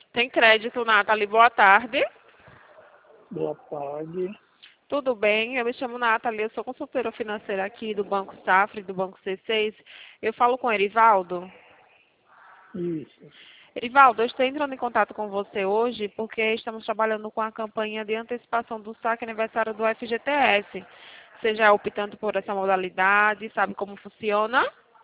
Tem crédito, Nathalie. Boa tarde. Boa tarde. Tudo bem? Eu me chamo Nathalie, eu sou consultora financeira aqui do Banco Safra e do Banco C6. Eu falo com o Erivaldo. Isso. Erivaldo, eu estou entrando em contato com você hoje porque estamos trabalhando com a campanha de antecipação do saque aniversário do FGTS. Você já optando por essa modalidade, sabe como funciona?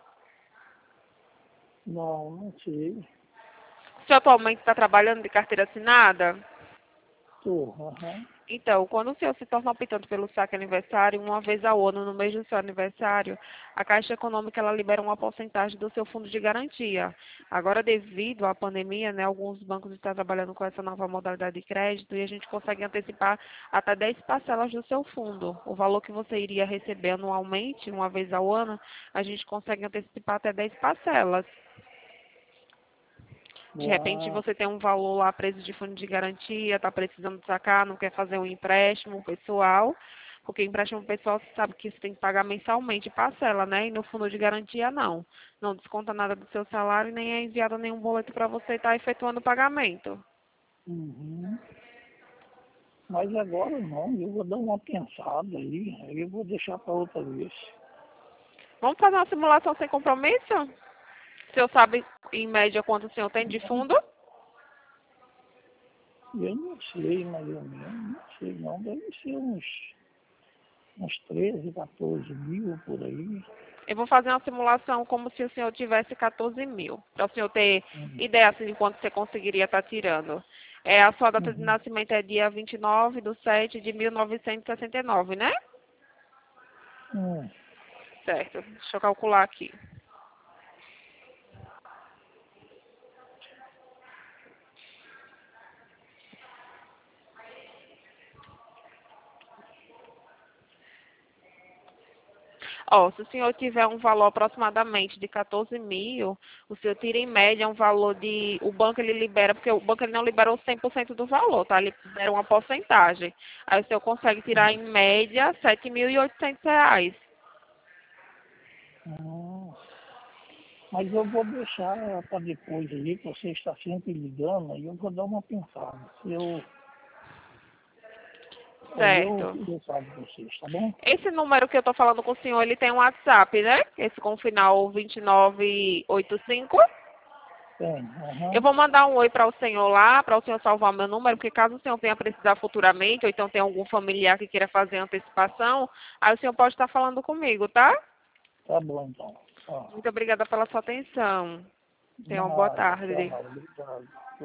Não sei. Você atualmente está trabalhando de carteira assinada? Tô, aham. Então, quando o senhor se torna optante pelo saque aniversário, uma vez ao ano, no mês do seu aniversário, a Caixa Econômica ela libera uma porcentagem do seu fundo de garantia. Agora, devido à pandemia, né, alguns bancos estão trabalhando com essa nova modalidade de crédito e a gente consegue antecipar até 10 parcelas do seu fundo. O valor que você iria receber anualmente, uma vez ao ano, a gente consegue antecipar até 10 parcelas. De repente Ah, você tem um valor lá preso de fundo de garantia, está precisando sacar, não quer fazer um empréstimo pessoal, porque empréstimo pessoal você sabe que você tem que pagar mensalmente parcela, né? E no fundo de garantia não. Não desconta nada do seu salário e nem é enviado nenhum boleto para você estar efetuando o pagamento. uhum. Mas agora não, eu vou dar uma pensada aí eu vou deixar para outra vez. Vamos fazer uma simulação sem compromisso? O senhor sabe em média quanto o senhor tem de fundo? Eu não sei mais ou menos, não sei não, deve ser uns 13, 14 mil por aí. Eu vou fazer uma simulação como se o senhor tivesse 14 mil, para o senhor ter Uhum. ideia assim, de quanto você conseguiria estar tirando. A sua data de Uhum. nascimento é dia 29/7/1969, né? Hum. Certo. Deixa eu calcular aqui. Ó, se o senhor tiver um valor aproximadamente de 14 mil, o senhor tira em média um valor de... O banco ele libera, porque o banco ele não liberou 100% do valor, tá? Ele libera uma porcentagem. Aí o senhor consegue tirar em média R$ 7.800. Hum. Mas eu vou deixar para depois aí, que você está sempre ligando, aí eu vou dar uma pensada. Aí Certo. eu falo com vocês, tá bom? Esse número que eu tô falando com o senhor, ele tem um WhatsApp, né? Esse com o final 2985. Tem, Eu aham. vou mandar um oi para o senhor lá, para o senhor salvar meu número, porque caso o senhor venha precisar futuramente, ou então tenha algum familiar que queira fazer antecipação, aí o senhor pode estar falando comigo, tá? Tá bom então. Tá. Muito obrigada pela sua atenção. Tenha uma boa Nada, tarde. tchau, obrigado.